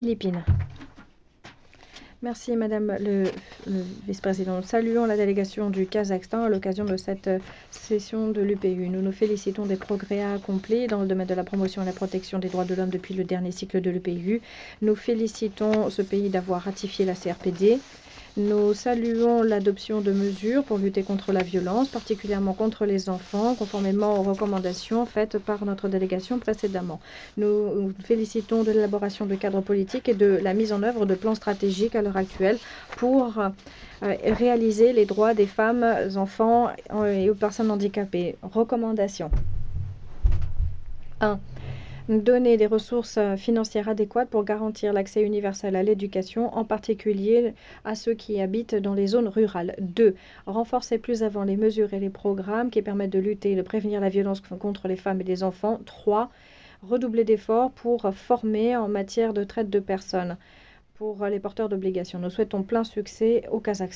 Philippines. Merci Madame le vice-président. Nous saluons la délégation du Kazakhstan à l'occasion de cette session de l'UPU. Nous nous félicitons des progrès accomplis dans le domaine de la promotion et la protection des droits de l'homme depuis le dernier cycle de l'UPU. Nous félicitons ce pays d'avoir ratifié la CRPD. Nous saluons l'adoption de mesures pour lutter contre la violence, particulièrement contre les enfants, conformément aux recommandations faites par notre délégation précédemment. Nous félicitons de l'élaboration de cadres politiques et de la mise en œuvre de plans stratégiques à l'heure actuelle pour réaliser les droits des femmes, enfants et aux personnes handicapées. Recommandations. 1. Donner des ressources financières adéquates pour garantir l'accès universel à l'éducation, en particulier à ceux qui habitent dans les zones rurales. 2. Renforcer plus avant les mesures et les programmes qui permettent de lutter et de prévenir la violence contre les femmes et les enfants. 3. Redoubler d'efforts pour former en matière de traite de personnes pour les porteurs d'obligations. Nous souhaitons plein succès au Kazakhstan.